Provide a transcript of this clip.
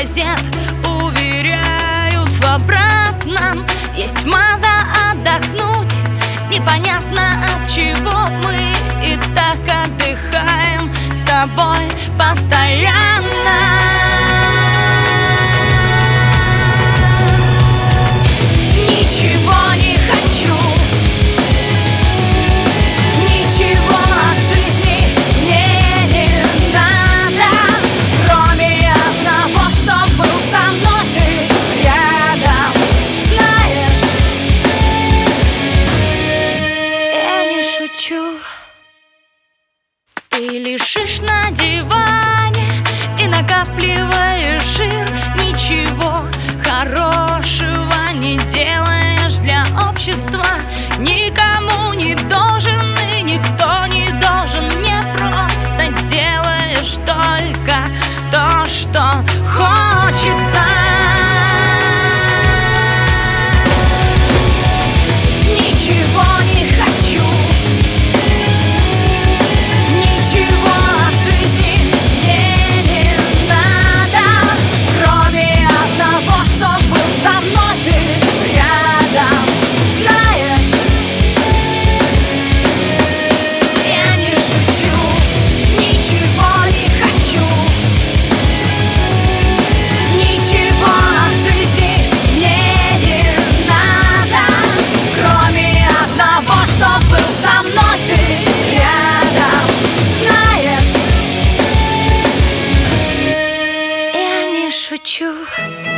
газет уверяют в обратном. Есть маза отдохнуть, непонятно от чего мы и так отдыхаем с тобой постоянно. Ничего не хочу, ничего от жизни мне не надо, кроме одного, чтоб был со мной ты рядом. Знаешь, я не шучу. Ты лежишь на диване и накапливаешь жир, ничего хорошего не делаешь для общества, никому не должен и никто не должен, мне просто делаешь только то, что хочется. Ничего не хочу, ничего от жизни мне не надо, кроме одного, чтоб был со мной ты рядом. Знаешь, я не шучу, ничего не хочу, ничего от жизни мне не надо, кроме одного, чтоб был со мной ты рядом. Знаешь, я не шучу.